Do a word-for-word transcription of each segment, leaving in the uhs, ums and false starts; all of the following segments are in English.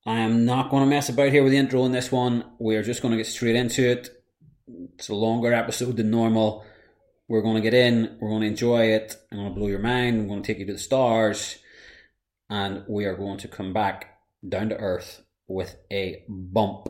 I am not going to mess about here with the intro in this one. We are just going to get straight into it. It's a longer episode than normal. We're going to get in. We're going to enjoy it. I'm going to blow your mind. I'm going to take you to the stars. And we are going to come back down to earth with a bump.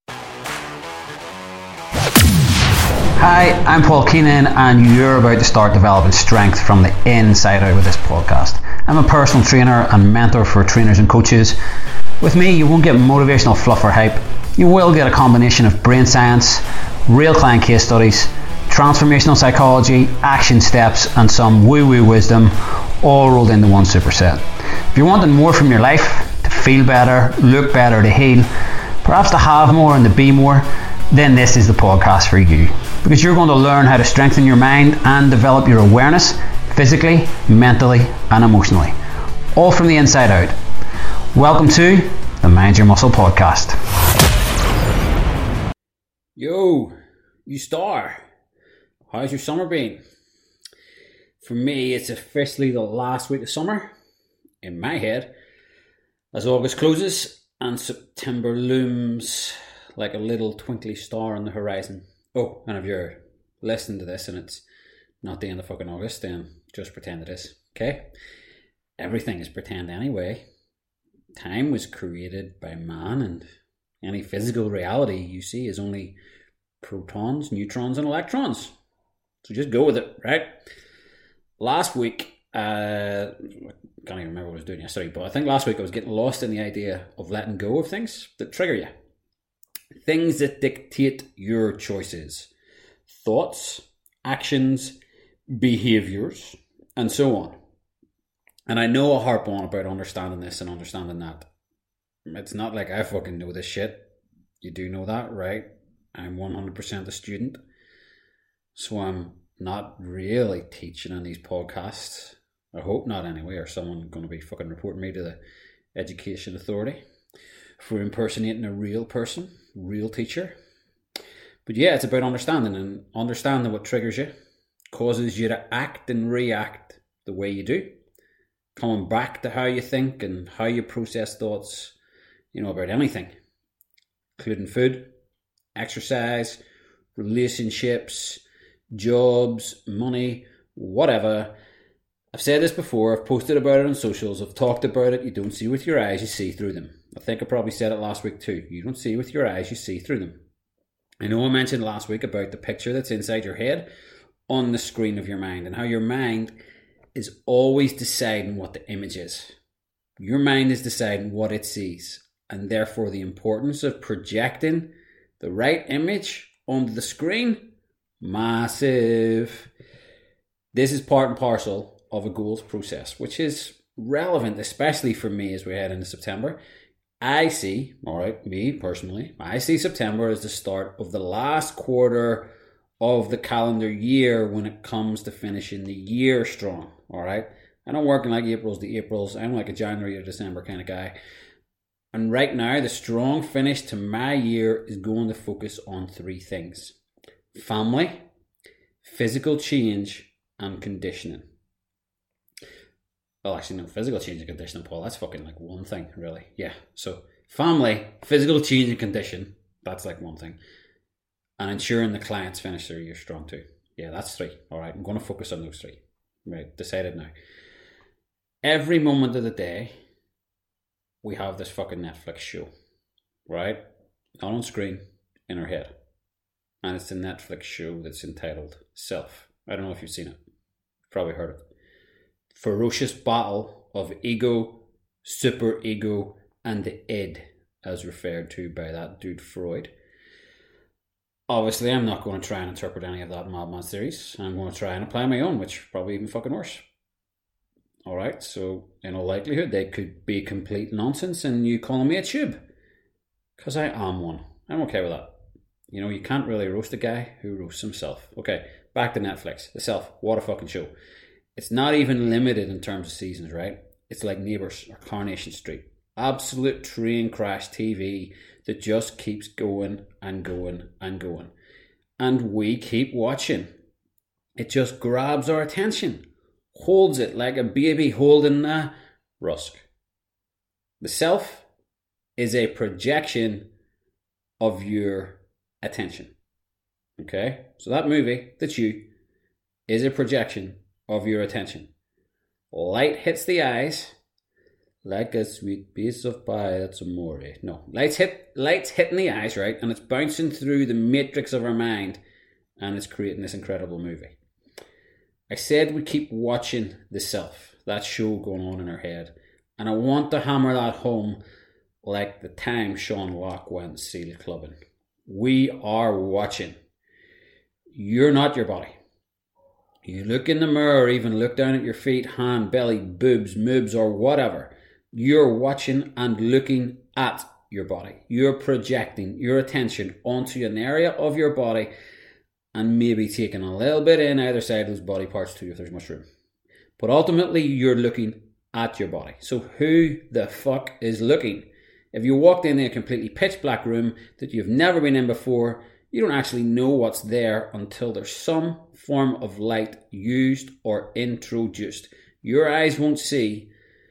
Hi, I'm Paul Keenan, and you're about to start developing strength from the inside out with this podcast. I'm a personal trainer and mentor for trainers and coaches. With me, you won't get motivational fluff or hype. You will get a combination of brain science, real client case studies, transformational psychology, action steps, and some woo-woo wisdom, all rolled into one superset. If you're wanting more from your life, to feel better, look better, to heal, perhaps to have more and to be more, then this is the podcast for you. Because you're going to learn how to strengthen your mind and develop your awareness physically, mentally, and emotionally. All from the inside out. Welcome to the Mind Your Muscle podcast. Yo, you star. How's your summer been? For me, it's officially the last week of summer in my head as August closes and September looms like a little twinkly star on the horizon. Oh, and if you're listening to this and it's not the end of fucking August, then just pretend it is, okay? Everything is pretend anyway. Time was created by man, and any physical reality you see is only protons, neutrons, and electrons. So just go with it, right? Last week, uh, I can't even remember what I was doing yesterday, but I think last week I was getting lost in the idea of letting go of things that trigger you. Things that dictate your choices, thoughts, actions, behaviours, and so on. And I know I harp on about understanding this and understanding that. It's not like I fucking know this shit. You do know that, right? I'm one hundred percent a student. So I'm not really teaching on these podcasts. I hope not anyway, or someone going to be fucking reporting me to the Education Authority for impersonating a real person, real teacher. But yeah, it's about understanding, and understanding what triggers you, causes you to act and react the way you do. Coming back to how you think and how you process thoughts, you know, about anything, including food, exercise, relationships, jobs, money, whatever. I've said this before, I've posted about it on socials, I've talked about it. You don't see with your eyes, you see through them. I think I probably said it last week too. You don't see with your eyes, you see through them. I know I mentioned last week about the picture that's inside your head on the screen of your mind, and how your mind is always deciding what the image is. Your mind is deciding what it sees, and therefore the importance of projecting the right image onto the screen, massive. This is part and parcel of a goals process, which is relevant, especially for me as we head into September. I see, all right, me personally, I see September as the start of the last quarter of the calendar year when it comes to finishing the year strong, all right? I don't work in like April's to April's. I'm like a January to December kind of guy. And right now, the strong finish to my year is going to focus on three things: family, physical change, and conditioning. Well, actually, no, physical change and conditioning, Paul, that's fucking like one thing, really. Yeah, so family, physical change and condition, that's like one thing. And ensuring the clients finish their year strong too. Yeah, that's three. All right, I'm going to focus on those three. Right, decided now. Every moment of the day, we have this fucking Netflix show, right? Not on screen, in our head. And it's a Netflix show that's entitled Self. I don't know if you've seen it. You've probably heard it. Ferocious battle of ego, super ego, and the id, as referred to by that dude Freud. Obviously, I'm not going to try and interpret any of that in Madman's theories. I'm going to try and apply my own, which is probably even fucking worse. Alright, so in all likelihood, they could be complete nonsense and you calling me a tube. Because I am one. I'm okay with that. You know, you can't really roast a guy who roasts himself. Okay, back to Netflix. The Self. What a fucking show. It's not even limited in terms of seasons, right? It's like Neighbours or Coronation Street. Absolute train crash T V that just keeps going and going and going. And we keep watching. It just grabs our attention. Holds it like a baby holding a rusk. The Self is a projection of your attention. Okay? So that movie, that's you, is a projection of your attention. Light hits the eyes like a sweet piece of pie, that's amore. No, lights hit, light's hitting the eyes, right? And it's bouncing through the matrix of our mind, and it's creating this incredible movie. I said we keep watching The Self, that show going on in our head. And I want to hammer that home like the time Sean Locke went seal clubbing. We are watching. You're not your body. You look in the mirror, even look down at your feet, hand, belly, boobs, moobs, or whatever. You're watching and looking at your body. You're projecting your attention onto an area of your body and maybe taking a little bit in either side of those body parts too if there's much room. But ultimately, you're looking at your body. So who the fuck is looking? If you walked in a completely pitch black room that you've never been in before, you don't actually know what's there until there's some form of light used or introduced. Your eyes won't see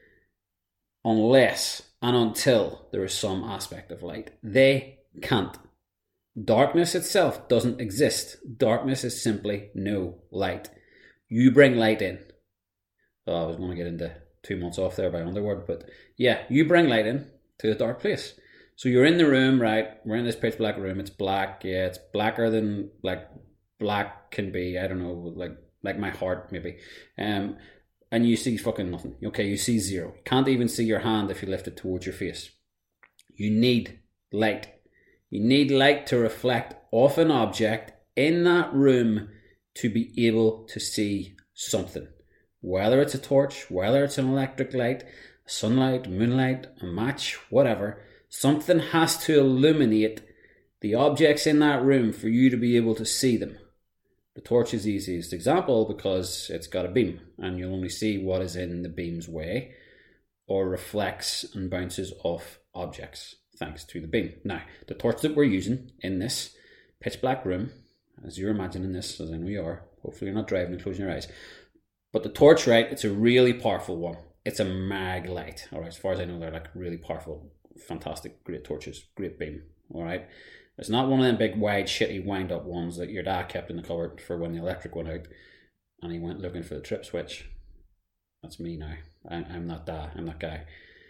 unless and until there is some aspect of light. They can't. Darkness itself doesn't exist. Darkness is simply no light. You bring light in. Oh, I was going to get into two months off there by Underworld, but yeah, you bring light in to a dark place. So you're in the room, right? We're in this pitch black room. It's black. Yeah, it's blacker than like black can be. I don't know, like like my heart maybe. Um, and you see fucking nothing. Okay, you see zero. You can't even see your hand if you lift it towards your face. You need light. You need light to reflect off an object in that room to be able to see something. Whether it's a torch, whether it's an electric light, sunlight, moonlight, a match, whatever, something has to illuminate the objects in that room for you to be able to see them. The torch is the easiest example because it's got a beam and you'll only see what is in the beam's way or reflects and bounces off objects thanks to the beam. Now, the torch that we're using in this pitch black room, as you're imagining this, as I know you are, hopefully you're not driving and closing your eyes, but the torch, right, it's a really powerful one. It's a mag light, all right? As far as I know, they're like really powerful, fantastic, great torches, great beam, all right? It's not one of them big, wide, shitty, wind-up ones that your dad kept in the cupboard for when the electric went out and he went looking for the trip switch. That's me now. I'm, I'm not that. I'm that guy.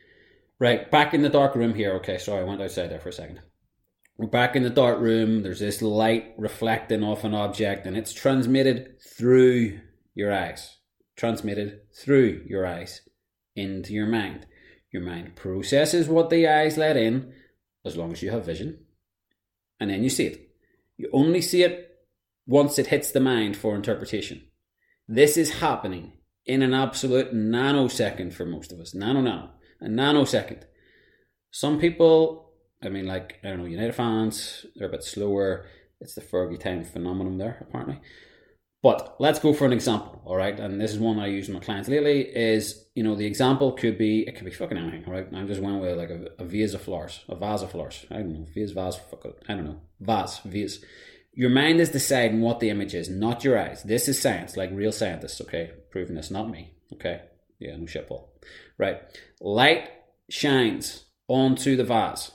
Right, back in the dark room here. Okay, sorry, I went outside there for a second. We're back in the dark room. There's this light reflecting off an object and it's transmitted through your eyes. Transmitted through your eyes into your mind. Your mind processes what the eyes let in as long as you have vision. And then you see it. You only see it once it hits the mind for interpretation. This is happening in an absolute nanosecond for most of us. Nano, nano. A nanosecond. Some people, I mean, like, I don't know, United fans, they're a bit slower. It's the Fergie time phenomenon there, apparently. But let's go for an example, all right? And this is one I use with my clients lately is, you know, the example could be, it could be fucking anything, all right? I just went with like a, a vase of flowers, a vase of flowers. I don't know, vase, vase, fuck it, I don't know, vase, vase. Your mind is deciding what the image is, not your eyes. This is science, like real scientists, okay? Proving this, not me, okay? Yeah, no shit, Paul. Right. Light shines onto the vase.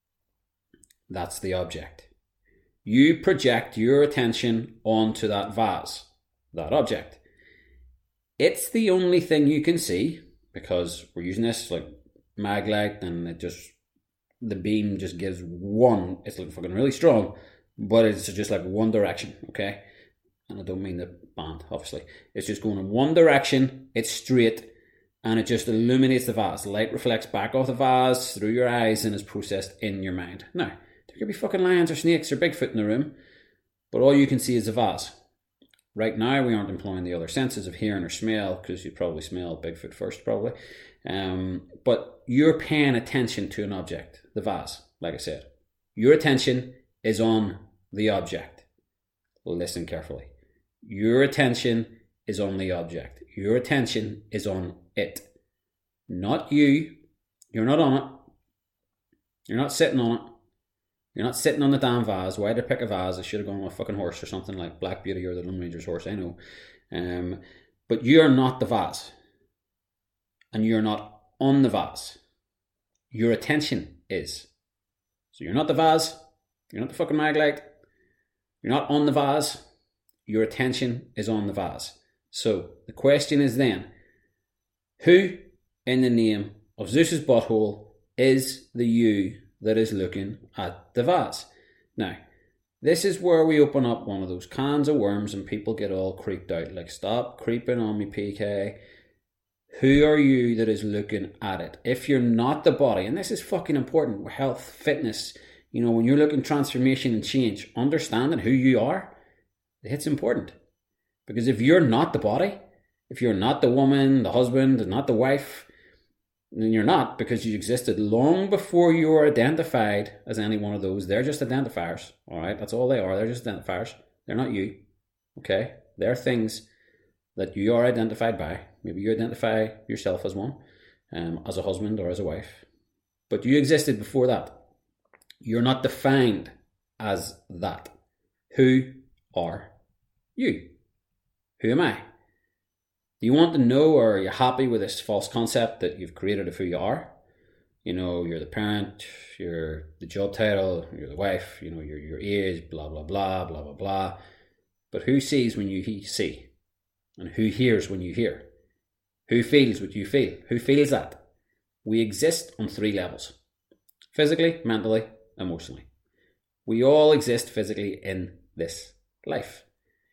That's the object. You project your attention onto that vase, that object. It's the only thing you can see because we're using this like mag light and it just, the beam just gives one, it's like fucking really strong, but it's just like one direction, okay? And I don't mean the band, obviously. It's just going in one direction, it's straight, and it just illuminates the vase. The light reflects back off the vase through your eyes and is processed in your mind. Now, there could be fucking lions or snakes or Bigfoot in the room, but all you can see is the vase. Right now, we aren't employing the other senses of hearing or smell, because you probably smell Bigfoot first, probably. Um, but you're paying attention to an object, the vase, like I said. Your attention is on the object. Listen carefully. Your attention is on the object. Your attention is on it. Not you. You're not on it. You're not sitting on it. You're not sitting on the damn vase. Why did I pick a vase? I should have gone with a fucking horse or something like Black Beauty or the Lone Ranger's horse, I know. Um, but you're not the vase. And you're not on the vase. Your attention is. So you're not the vase, you're not the fucking mag light, you're not on the vase, your attention is on the vase. So the question is then, who in the name of Zeus's butthole is the you that is looking at the vase? Now, this is where we open up one of those cans of worms and people get all creeped out. Like, stop creeping on me, P K. Who are you that is looking at it? If you're not the body, and this is fucking important, health, fitness, you know, when you're looking transformation and change, understanding who you are, it's important. Because if you're not the body, if you're not the woman, the husband, and not the wife, then you're not, because you existed long before you were identified as any one of those. They're just identifiers, all right? That's all they are. They're just identifiers. They're not you, okay? They're things that you are identified by. Maybe you identify yourself as one, um, as a husband or as a wife. But you existed before that. You're not defined as that. Who are you? Who am I? Do you want to know, or are you happy with this false concept that you've created of who you are? You know, you're the parent, you're the job title, you're the wife, you know, you're your age, blah, blah, blah, blah, blah, blah. But who sees when you see? And who hears when you hear? Who feels what you feel? Who feels that? We exist on three levels. Physically, mentally, emotionally. We all exist physically in this life.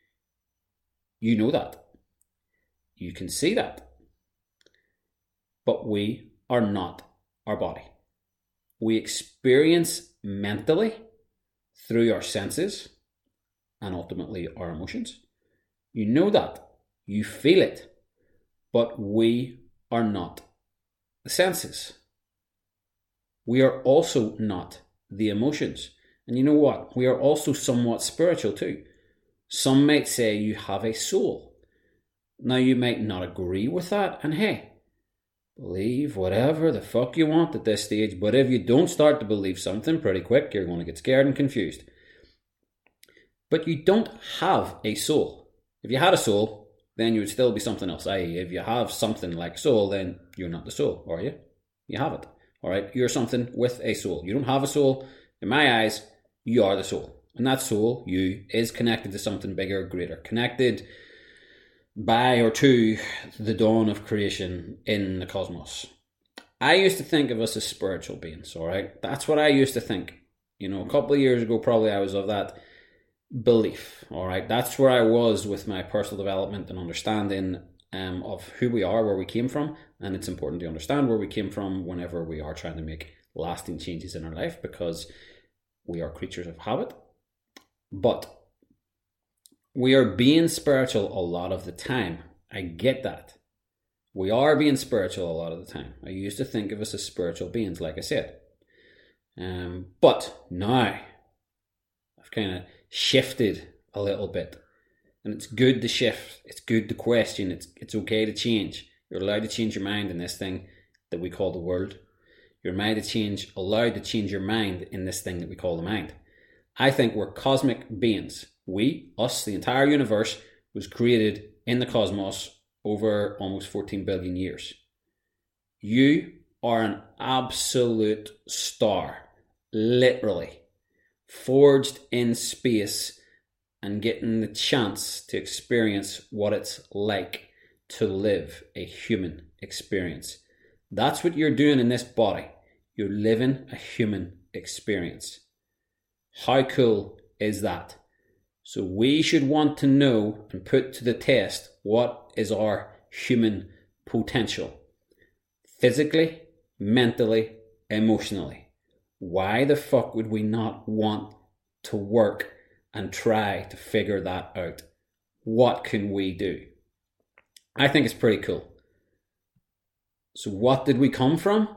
You know that. You can see that. But we are not our body. We experience mentally through our senses and ultimately our emotions. You know that. You feel it. But we are not the senses. We are also not the emotions. And you know what? We are also somewhat spiritual too. Some might say you have a soul. Now you might not agree with that, and hey, believe whatever the fuck you want at this stage, but if you don't start to believe something pretty quick, you're going to get scared and confused. But you don't have a soul. If you had a soul, then you would still be something else. that is, if you have something like soul, then you're not the soul, are you? You have it. All right, you're something with a soul. You don't have a soul. In my eyes, you are the soul. And that soul, you, is connected to something bigger, greater. Connected by or to the dawn of creation in the cosmos. I used to think of us as spiritual beings, all right? That's what I used to think. You know, a couple of years ago, probably I was of that belief, all right? That's where I was with my personal development and understanding um, of who we are, where we came from. And it's important to understand where we came from whenever we are trying to make lasting changes in our life, because we are creatures of habit. But we are being spiritual a lot of the time. I get that. We are being spiritual a lot of the time. I used to think of us as spiritual beings, like I said. Um, but now I've kind of shifted a little bit. And it's good to shift. It's good to question. It's it's okay to change. You're allowed to change your mind in this thing that we call the world. You're allowed to change, allowed to change your mind in this thing that we call the mind. I think we're cosmic beings. We, us, the entire universe was created in the cosmos over almost fourteen billion years. You are an absolute star, literally, forged in space and getting the chance to experience what it's like to live a human experience. That's what you're doing in this body. You're living a human experience. How cool is that? So we should want to know and put to the test what is our human potential. Physically, mentally, emotionally. Why the fuck would we not want to work and try to figure that out? What can we do? I think it's pretty cool. So what did we come from?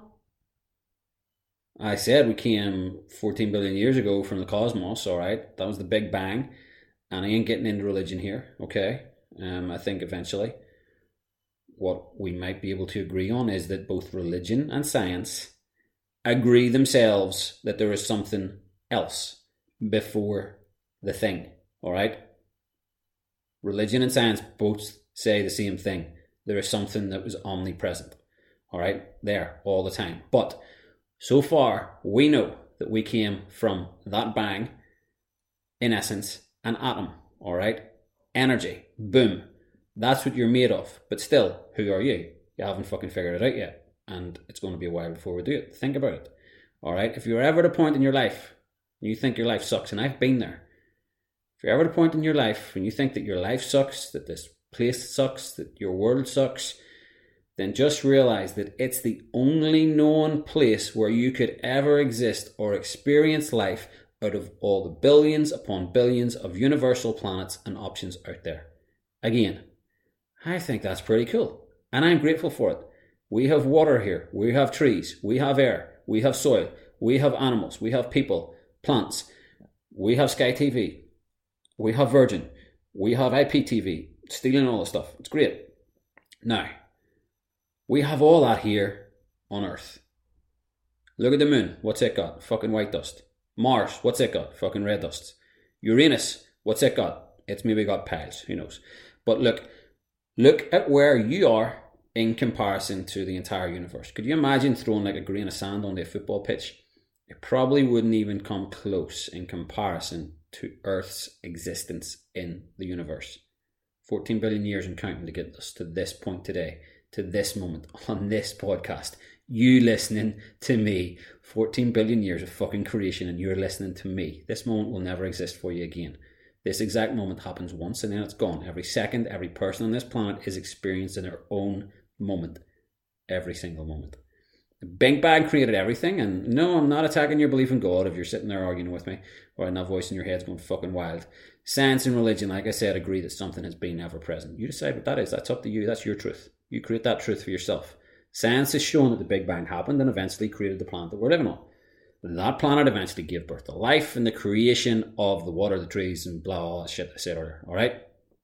I said we came fourteen billion years ago from the cosmos, all right? That was the Big Bang. And I ain't getting into religion here, okay? Um, I think eventually what we might be able to agree on is that both religion and science agree themselves that there is something else before the thing, all right? Religion and science both say the same thing. There is something that was omnipresent, all right? There, all the time. But So far, we know that we came from that bang, in essence, an atom, all right? Energy, boom. That's what you're made of. But still, who are you? You haven't fucking figured it out yet. And it's going to be a while before we do it. Think about it, all right? If you're ever at a point in your life and you think your life sucks, and I've been there. If you're ever at a point in your life when you think that your life sucks, that this place sucks, that your world sucks, then just realize that it's the only known place where you could ever exist or experience life out of all the billions upon billions of universal planets and options out there. Again, I think that's pretty cool, and I'm grateful for it. We have water here, we have trees, we have air, we have soil, we have animals, we have people, plants, we have Sky T V, we have Virgin, we have I P T V, stealing all the stuff. It's great. Now, we have all that here on Earth. Look at the moon. What's it got? Fucking white dust. Mars. What's it got? Fucking red dust. Uranus. What's it got? It's maybe got piles. Who knows? But look, look at where you are in comparison to the entire universe. Could you imagine throwing like a grain of sand onto a football pitch? It probably wouldn't even come close in comparison to Earth's existence in the universe. fourteen billion years and counting to get us to this point today. To this moment on this podcast, you listening to me, fourteen billion years of fucking creation, and you're listening to me. This moment will never exist for you again. This exact moment happens once and then it's gone. Every second, every person on this planet is experiencing their own moment. Every single moment. The Big Bang created everything, and no, I'm not attacking your belief in God if you're sitting there arguing with me, or in that voice in your head's going fucking wild. Science and religion, like I said, agree that something has been ever present. You decide what that is. That's up to you. That's your truth. You create that truth for yourself. Science has shown that the Big Bang happened and eventually created the planet that we're living on. That planet eventually gave birth to life and the creation of the water, the trees, and blah, all that shit I said earlier. All right?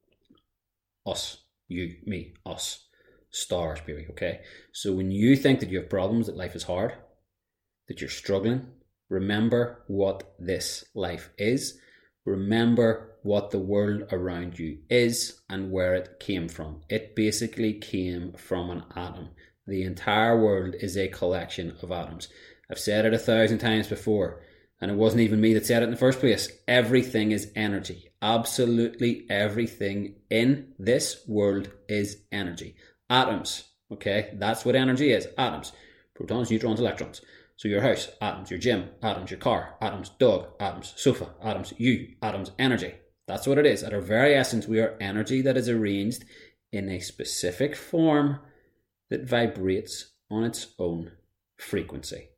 Us. You. Me. Us. Stars, baby, okay? So when you think that you have problems, that life is hard, that you're struggling, remember what this life is. Remember what the world around you is and where it came from. It basically came from an atom. The entire world is a collection of atoms. I've said it a thousand times before, and it wasn't even me that said it in the first place. Everything is energy. Absolutely everything in this world is energy. Atoms, okay? That's what energy is. Atoms. Protons, neutrons, electrons. So your house, atoms. Your gym, atoms. Your car, atoms. Dog, atoms. Sofa, atoms. You, atoms. Energy. That's what it is. At our very essence, we are energy that is arranged in a specific form that vibrates on its own frequency.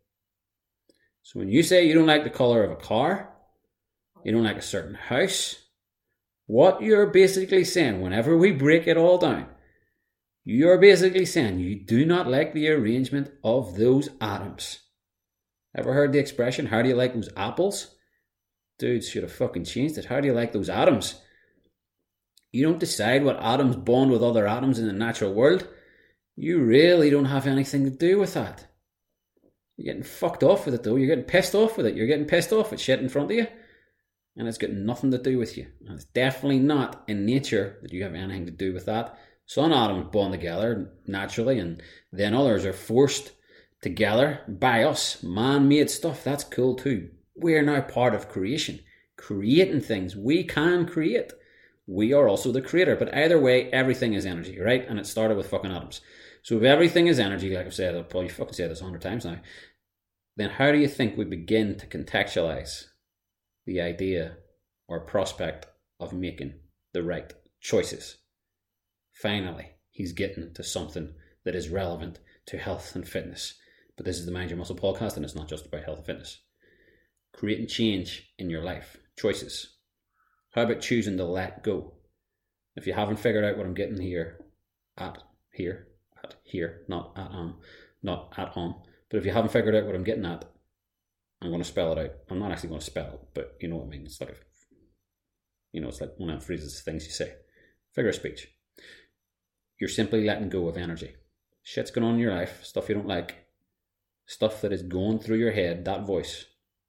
So when you say you don't like the colour of a car, you don't like a certain house, what you're basically saying, whenever we break it all down, you're basically saying you do not like the arrangement of those atoms. Ever heard the expression, how do you like those apples? Dudes should have fucking changed it. How do you like those atoms? You don't decide what atoms bond with other atoms in the natural world. You really don't have anything to do with that. You're getting fucked off with it though. You're getting pissed off with it. You're getting pissed off with shit in front of you. And it's got nothing to do with you. And it's definitely not in nature that you have anything to do with that. Some atoms bond together naturally, and then others are forced together by us. Man-made stuff, that's cool too. We're now part of creation. Creating things. We can create. We are also the creator. But either way, everything is energy, right? And it started with fucking atoms. So if everything is energy, like I've said, I've probably fucking said this a hundred times now, then how do you think we begin to contextualize the idea or prospect of making the right choices? Finally, he's getting to something that is relevant to health and fitness. But this is the Mind Your Muscle podcast, and it's not just about health and fitness. Creating change in your life. Choices. How about choosing to let go? If you haven't figured out what I'm getting here, at here, at here, not at um, not at home. But if you haven't figured out what I'm getting at, I'm going to spell it out. I'm not actually going to spell it, but you know what I mean. It's like, a, you know, it's like one of the phrases, things you say. Figure of speech. You're simply letting go of energy. Shit's going on in your life, stuff you don't like, stuff that is going through your head, that voice.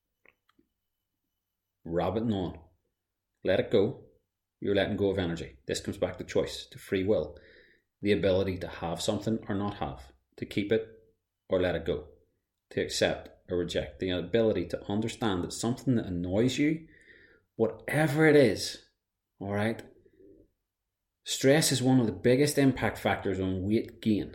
Rabbiting on. Let it go. You're letting go of energy. This comes back to choice, to free will. The ability to have something or not have, to keep it or let it go, to accept or reject. The ability to understand that something that annoys you, whatever it is, all right? Stress is one of the biggest impact factors on weight gain.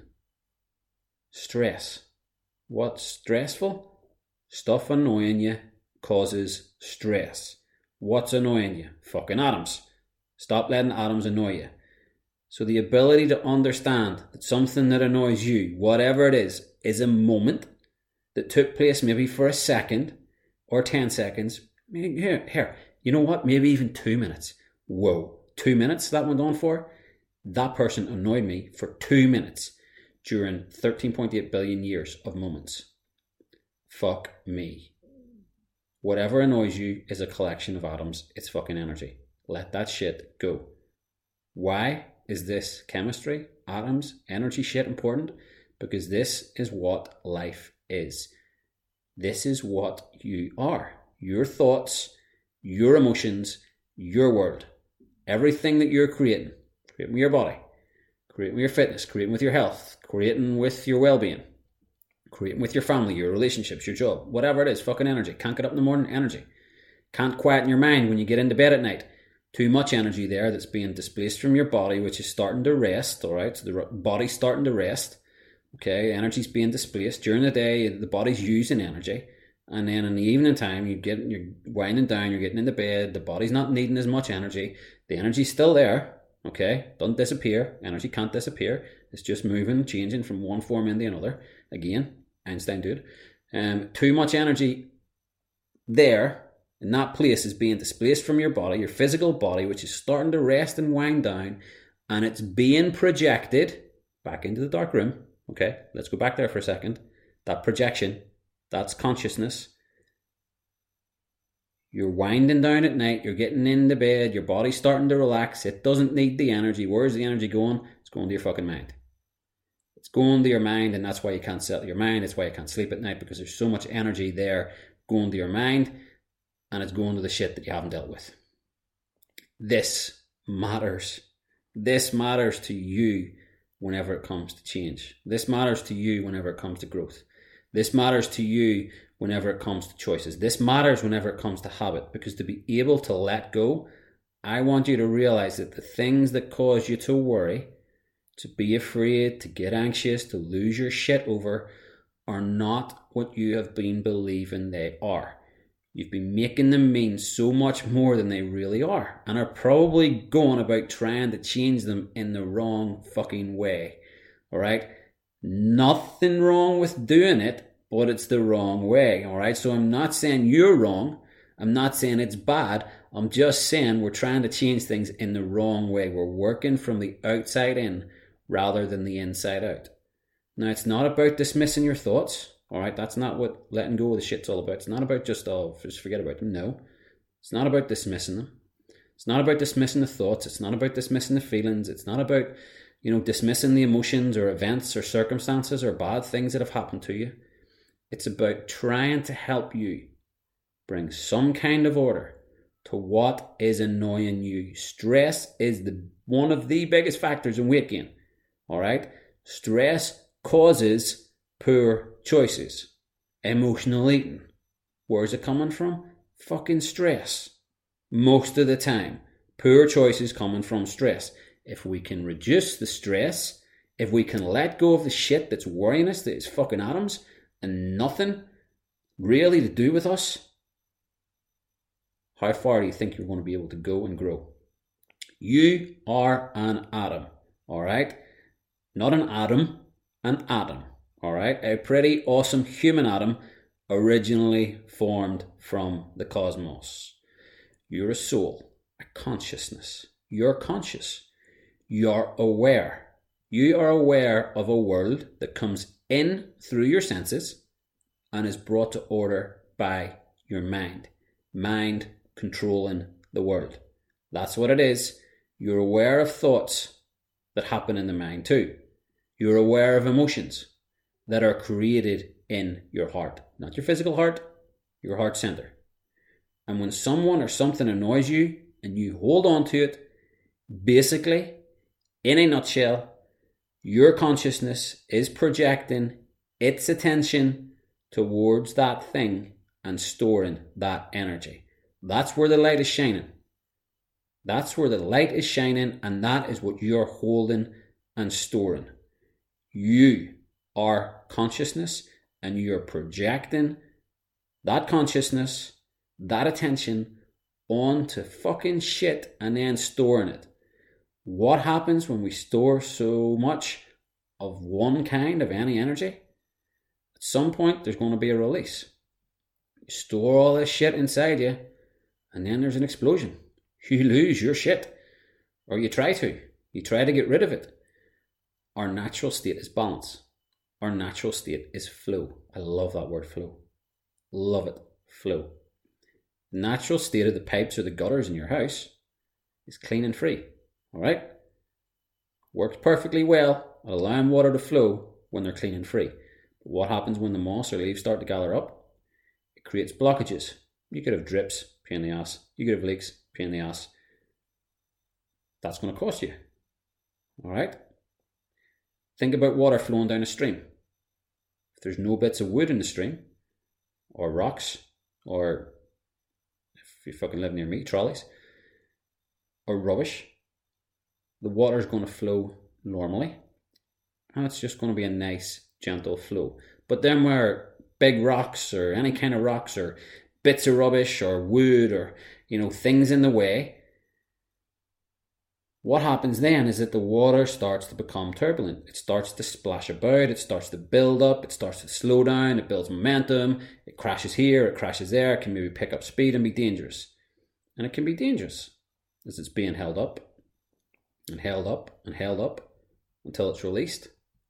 Stress. What's stressful? Stuff annoying you causes stress. What's annoying you? Fucking atoms. Stop letting atoms annoy you. So the ability to understand that something that annoys you, whatever it is, is a moment that took place maybe for a second or ten seconds. Here, here, you know what? Maybe even two minutes. Whoa, two minutes that went on for? That person annoyed me for two minutes during thirteen point eight billion years of moments. Fuck me. Whatever annoys you is a collection of atoms. It's fucking energy. Let that shit go. Why is this chemistry, atoms, energy shit important? Because this is what life is. This is what you are. Your thoughts, your emotions, your world. Everything that you're creating. Creating with your body. Creating with your fitness. Creating with your health. Creating with your well-being. Creating with your family, your relationships, your job. Whatever it is, fucking energy. Can't get up in the morning, energy. Can't quieten your mind when you get into bed at night. Too much energy there that's being displaced from your body, which is starting to rest, all right? So the body's starting to rest, okay? Energy's being displaced. During the day, the body's using energy. And then in the evening time, you get, you're winding down, you're getting into bed, the body's not needing as much energy. The energy's still there, okay? Doesn't disappear. Energy can't disappear. It's just moving, changing from one form into another. Again, Einstein dude. Um, too much energy there. And that place is being displaced from your body, your physical body, which is starting to rest and wind down, and it's being projected back into the dark room. Okay, let's go back there for a second. That projection, that's consciousness. You're winding down at night, you're getting into bed, your body's starting to relax. It doesn't need the energy. Where's the energy going? It's going to your fucking mind. It's going to your mind, and that's why you can't settle your mind. It's why you can't sleep at night, because there's so much energy there going to your mind. And it's going to the shit that you haven't dealt with. This matters. This matters to you whenever it comes to change. This matters to you whenever it comes to growth. This matters to you whenever it comes to choices. This matters whenever it comes to habit. Because to be able to let go, I want you to realize that the things that cause you to worry, to be afraid, to get anxious, to lose your shit over, are not what you have been believing they are. You've been making them mean so much more than they really are, and are probably going about trying to change them in the wrong fucking way. Alright? Nothing wrong with doing it, but it's the wrong way. Alright? So I'm not saying you're wrong. I'm not saying it's bad. I'm just saying we're trying to change things in the wrong way. We're working from the outside in rather than the inside out. Now, it's not about dismissing your thoughts. All right, that's not what letting go of the shit's all about. It's not about just, oh, just forget about them. No, it's not about dismissing them. It's not about dismissing the thoughts. It's not about dismissing the feelings. It's not about, you know, dismissing the emotions or events or circumstances or bad things that have happened to you. It's about trying to help you bring some kind of order to what is annoying you. Stress is the one of the biggest factors in weight gain. All right, stress causes poor choices. Emotional eating. Where's it coming from? Fucking stress. Most of the time. Poor choices coming from stress. If we can reduce the stress, if we can let go of the shit that's worrying us, that is fucking atoms, and nothing really to do with us, how far do you think you're going to be able to go and grow? You are an atom. Alright? Not an atom, an atom. Alright, a pretty awesome human atom originally formed from the cosmos. You're a soul, a consciousness. You're conscious. You're aware. You are aware of a world that comes in through your senses and is brought to order by your mind. Mind controlling the world. That's what it is. You're aware of thoughts that happen in the mind too. You're aware of emotions that are created in your heart. Not your physical heart, your heart center. And when someone or something annoys you and you hold on to it, basically, in a nutshell, your consciousness is projecting its attention towards that thing and storing that energy. That's where the light is shining. That's where the light is shining, and that is what you're holding and storing. You are consciousness, and you're projecting that consciousness, that attention onto fucking shit and then storing it. What happens when we store so much of one kind of any energy? At some point, there's going to be a release. You store all this shit inside you, and then there's an explosion. You lose your shit, or you try to. You try to get rid of it. Our natural state is balance. Our natural state is flow. I love that word, flow. Love it, flow. The natural state of the pipes or the gutters in your house is clean and free. All right? Works perfectly well at allowing water to flow when they're clean and free. But what happens when the moss or leaves start to gather up? It creates blockages. You could have drips, pain in the ass. You could have leaks, pain in the ass. That's going to cost you. All right? Think about water flowing down a stream. If there's no bits of wood in the stream, or rocks, or if you fucking live near me, trolleys, or rubbish, the water's going to flow normally, and it's just going to be a nice, gentle flow. But then where big rocks, or any kind of rocks, or bits of rubbish, or wood, or, you know, things in the way, what happens then is that the water starts to become turbulent. It starts to splash about, it starts to build up, it starts to slow down, it builds momentum, it crashes here, it crashes there, it can maybe pick up speed and be dangerous. And it can be dangerous as it's being held up, and held up, and held up, until it's released.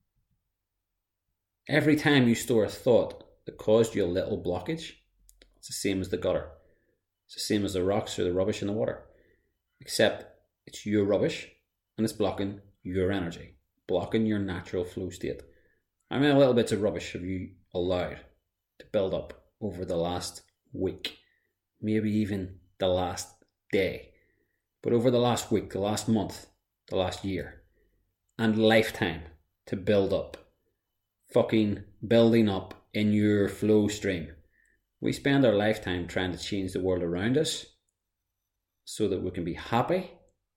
Every time you store a thought that caused you a little blockage, it's the same as the gutter. It's the same as the rocks or the rubbish in the water. Except it's your rubbish, and it's blocking your energy, blocking your natural flow state. How many little bits of rubbish have you allowed to build up over the last week? Maybe even the last day. But over the last week, the last month, the last year, and lifetime to build up. Fucking building up in your flow stream. We spend our lifetime trying to change the world around us so that we can be happy.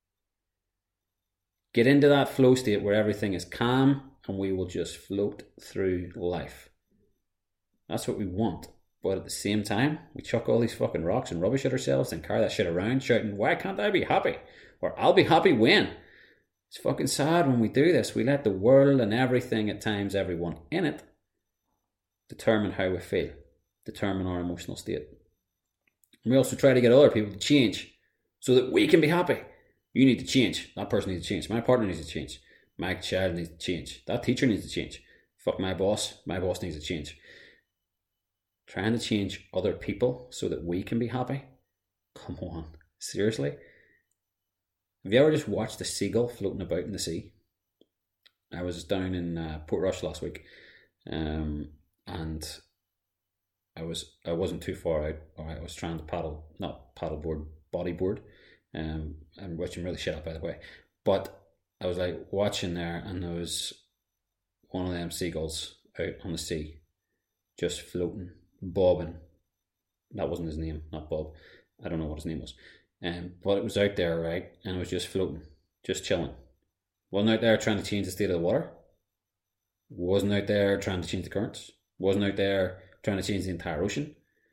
Get into that flow state where everything is calm and we will just float through life. That's what we want. But at the same time, we chuck all these fucking rocks and rubbish at ourselves and carry that shit around shouting, why can't I be happy? Or I'll be happy when? It's fucking sad when we do this. We let the world and everything, at times everyone in it, determine how we feel, determine our emotional state. And we also try to get other people to change so that we can be happy. You need to change. That person needs to change. My partner needs to change. My child needs to change. That teacher needs to change. Fuck my boss. My boss needs to change. Trying to change other people so that we can be happy? Come on. Seriously? Have you ever just watched a seagull floating about in the sea? I was down in uh, Portrush last week, um, and I was I wasn't too far out. All right, I was trying to paddle, not paddleboard, bodyboard. Um, I'm watching really shit up, by the way. But I was like watching there, and there was one of them seagulls out on the sea, just floating, bobbing. That wasn't his name, not Bob. I don't know what his name was. Um, but it was out there, right? And it was just floating, just chilling. Wasn't out there trying to change the state of the water. Wasn't out there trying to change the currents. Wasn't out there trying to change the entire ocean.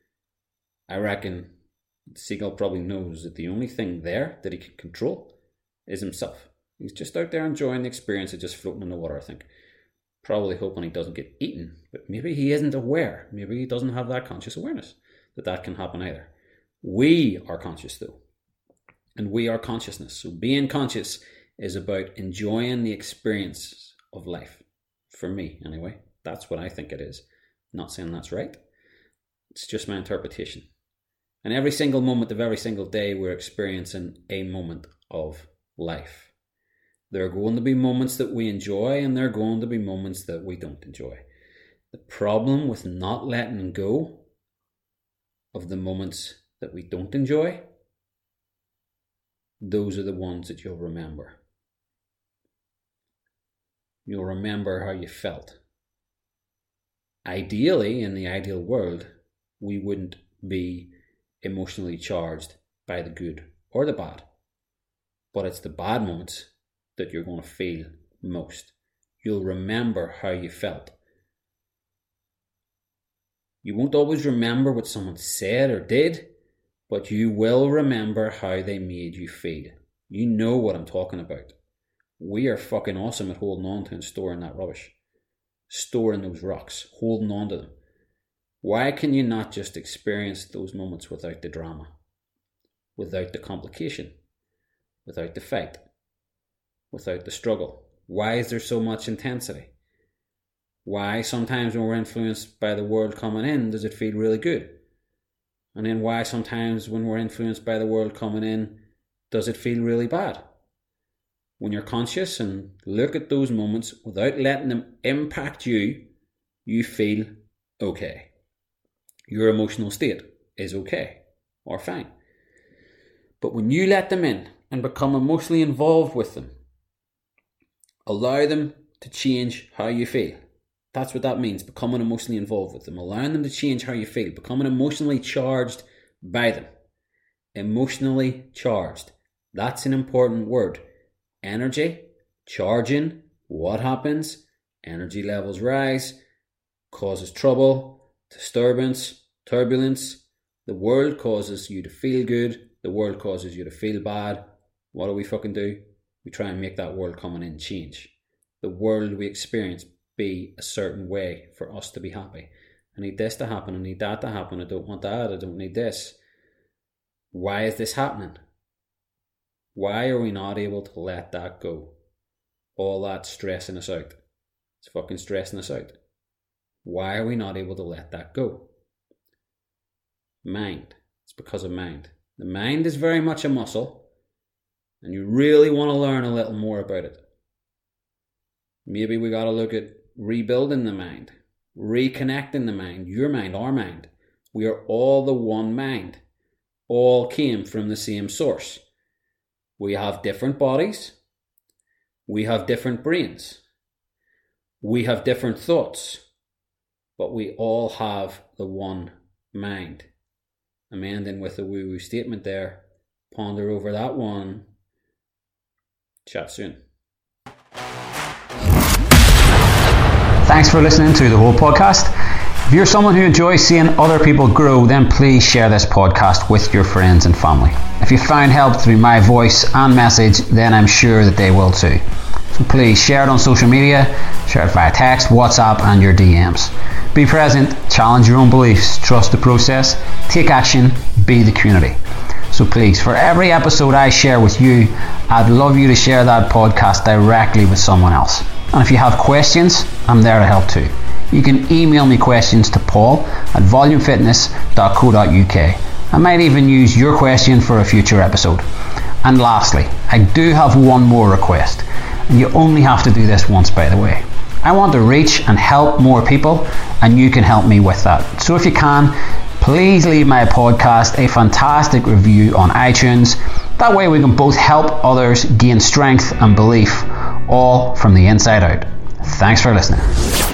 I reckon the seagull probably knows that the only thing there that he can control is himself. He's just out there enjoying the experience of just floating in the water, I think. Probably hoping he doesn't get eaten. But maybe he isn't aware. Maybe he doesn't have that conscious awareness that that can happen either. We are conscious though. And we are consciousness. So being conscious is about enjoying the experience of life. For me, anyway. That's what I think it is. I'm not saying that's right. It's just my interpretation. And every single moment of every single day, we're experiencing a moment of life. There are going to be moments that we enjoy, and there are going to be moments that we don't enjoy. The problem with not letting go of the moments that we don't enjoy, those are the ones that you'll remember. You'll remember how you felt. ideally, in the ideal world, we wouldn't be emotionally charged by the good or the bad. But it's the bad moments that you're going to feel most. You'll remember how you felt. You won't always remember what someone said or did, but you will remember how they made you feel. You know what I'm talking about. We are fucking awesome at holding on to and storing that rubbish. Storing those rocks, holding on to them. Why can you not just experience those moments without the drama? Without the complication? Without the fight? Without the struggle? Why is there so much intensity? Why sometimes when we're influenced by the world coming in, does it feel really good? And then why sometimes when we're influenced by the world coming in, does it feel really bad? When you're conscious and look at those moments without letting them impact you, you feel okay. Your emotional state is okay or fine. But when you let them in and become emotionally involved with them, allow them to change how you feel. That's what that means, becoming emotionally involved with them, allowing them to change how you feel, becoming emotionally charged by them. Emotionally charged. That's an important word. Energy, charging, what happens? Energy levels rise, causes trouble, disturbance, turbulence. The world causes you to feel good, the world causes you to feel bad. What do we fucking do? We try and make that world coming in change. The world we experience be a certain way for us to be happy. I need this to happen, I need that to happen, I don't want that, I don't need this. Why is this happening? Why are we not able to let that go? All that stressing us out. It's fucking stressing us out. Why are we not able to let that go? Mind. It's because of mind. The mind is very much a muscle, and you really want to learn a little more about it. Maybe we got to look at rebuilding the mind, reconnecting the mind, your mind, our mind. We are all the one mind. All came from the same source. We have different bodies. We have different brains. We have different thoughts. But we all have the one mind. I'm ending with a woo-woo statement there. Ponder over that one. Chat soon. Thanks for listening to the whole podcast. If you're someone who enjoys seeing other people grow, then please share this podcast with your friends and family. If you found help through my voice and message, then I'm sure that they will too. So please share it on social media, share it via text, WhatsApp and your D Ms. Be present, challenge your own beliefs, trust the process, take action, be the community. So please, for every episode I share with you, I'd love you to share that podcast directly with someone else. And if you have questions, I'm there to help too. You can email me questions to paul at volume fitness dot co dot uk. I might even use your question for a future episode. And lastly, I do have one more request. And you only have to do this once, by the way. I want to reach and help more people, and you can help me with that. So if you can, please leave my podcast a fantastic review on iTunes. That way we can both help others gain strength and belief, all from the inside out. Thanks for listening.